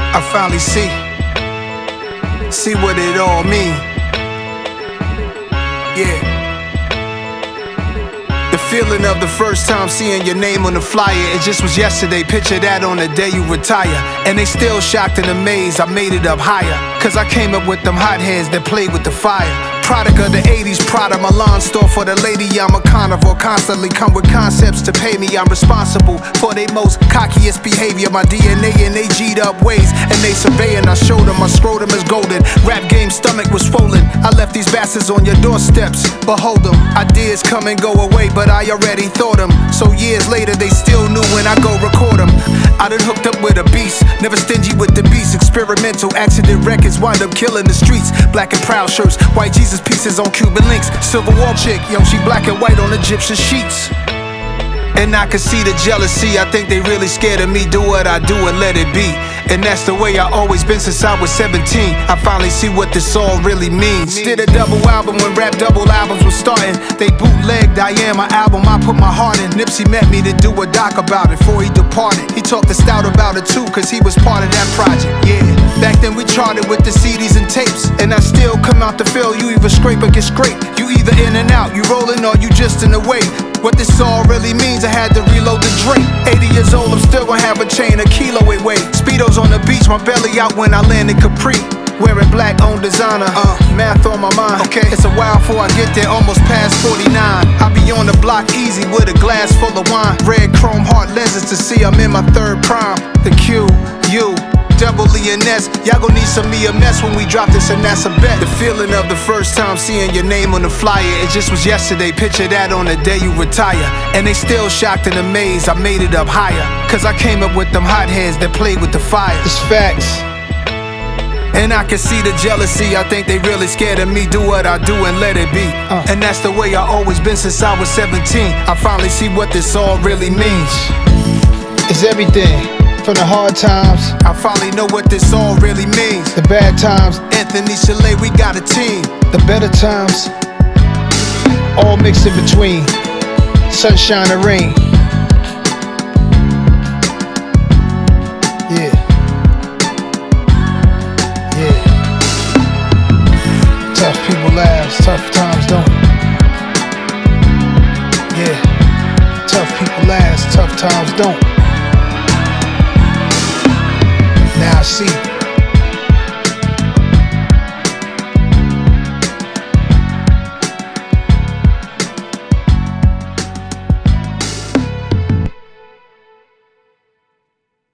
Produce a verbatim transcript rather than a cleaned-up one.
I finally see, see what it all mean. Yeah. The feeling of the first time seeing your name on the flyer, it just was yesterday. Picture that on the day you retire. And they still shocked and amazed I made it up higher, cause I came up with them hotheads that played with the fire. Product of the eighties, Prada, Milan store for the lady. I'm a carnivore, constantly come with concepts to pay me. I'm responsible for their most cockiest behavior. My D N A and they G'd up ways, and they surveying. I showed them my scrotum is golden. Rap game stomach was swollen. I left these bastards on your doorsteps, behold them. Ideas come and go away, but I already thought them. So years later they still knew when I go record them. I done hooked up with a beast, never stingy with the beast. Experimental accident records wind up killing the streets. Black and proud shirts, white Jesus pieces on Cuban links. Silver War chick, yo, she black and white on Egyptian sheets. And I can see the jealousy, I think they really scared of me. Do what I do and let it be. And that's the way I always been since I was seventeen. I finally see what this all really means. Did a double album when rap double albums was starting. They bootlegged I Am, my album I put my heart in. Nipsey met me to do a doc about it before he departed. He talked to Stout about it too, cause he was part of that project. Yeah, back then we charted with the C Ds and tapes. And I still come out the field, you either scrape or get scraped. You either in and out, you rolling or you just in the way. What this all really means, I had to reload the drink. eighty years old, I'm still gonna have a chain, a kilo it weigh. Speedos on the beach, my belly out when I landed Capri. Wearing black on designer, uh, math on my mind. Okay, it's a while before I get there, almost past forty-nine. I be on the block easy with a glass full of wine. Red chrome heart lenses to see I'm in my third prime. The Q, U, double E and S. Y'all gon' need some E M S when we drop this, and that's a bet. The feeling of the first time seeing your name on the flyer, it just was yesterday. Picture that on the day you retire. And they still shocked and amazed I made it up higher, cause I came up with them hotheads that played with the fire. It's facts. And I can see the jealousy, I think they really scared of me. Do what I do and let it be. uh. And that's the way I always been since I was seventeen. I finally see what this all really means. It's everything. From the hard times, I finally know what this all really means. the bad times, Anthony Chalet, we got a team. the better times, all mixed in between, sunshine and rain. Yeah, yeah. Tough people laughs, tough times don't. Yeah, tough people last, tough times don't. Now I see.